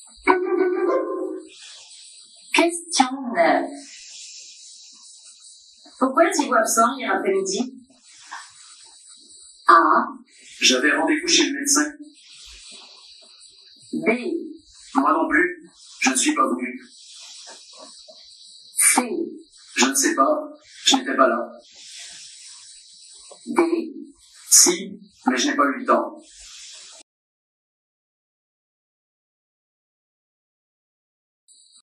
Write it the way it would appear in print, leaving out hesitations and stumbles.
Question 9. Pourquoi étiez-vous absent hier après-midi? A. J'avais rendez-vous chez le médecin. B. Moi non plus. Je ne suis pas venu. C. Je ne sais pas. Je n'étais pas là. D. Si, mais je n'ai pas eu le temps.